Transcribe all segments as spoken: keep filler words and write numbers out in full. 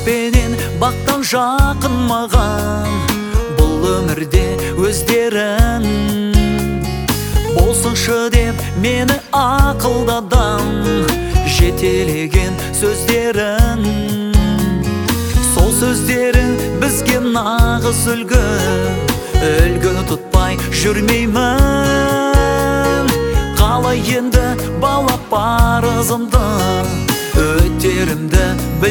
пенен бақтан жақын маған, бұл өмірде өздерің болсыншы деп мені ақылдадан, жетелеген сөздерің. Сол сөздерің бізге нағыз үлгі, үлгіні тұтпай жүрмеймін. Қалай енді балап парызымды, өтерімді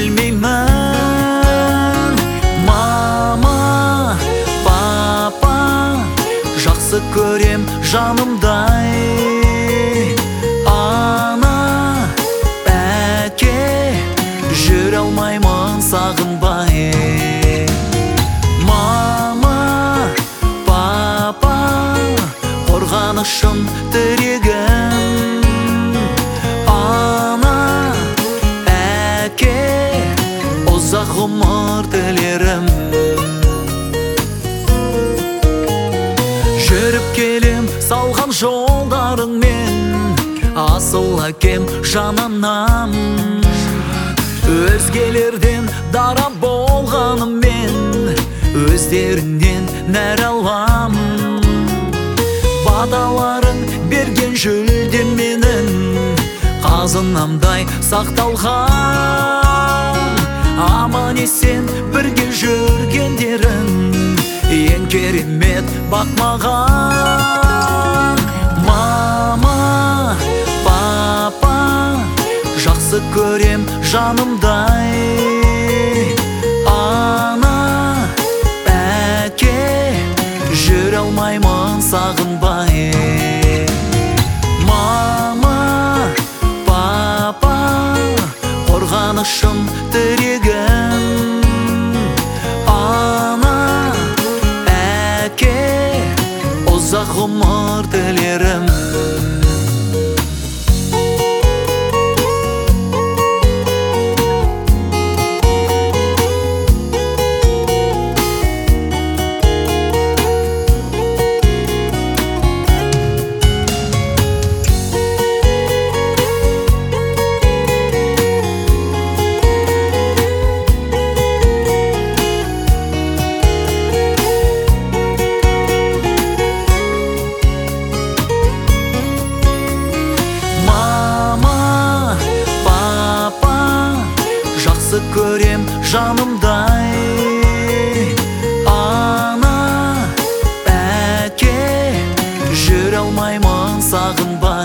білмеймін. Мама, папа, жақсы көрем жанымдай. Ана, әке, жүре алмаймын сағынбай. Мама, папа, қорғанышым тірегім. Ана, әке, ұзақ ғұмыр тілерім. Жүріп келем салған жолдарыңмен, асыл әкем жананам. Өзгелерден дара болғаныммен, өздерінен нәр алам. Баталарың берген жүлде менің, қазынамдай сақталған. Аман есен бірге жүргендерің, ең керемет бақ маған. Мама, папа, жақсы көрем жанымдай. Ана, әке, жүре алмаймын сағынбай. Мама, папа, қорғанышым тірегім. Ана, әке, ұзақ ғұмыр тілерім. Жақсы көрем жанымдай. Ана, әке, жүре алмаймын сағынбай.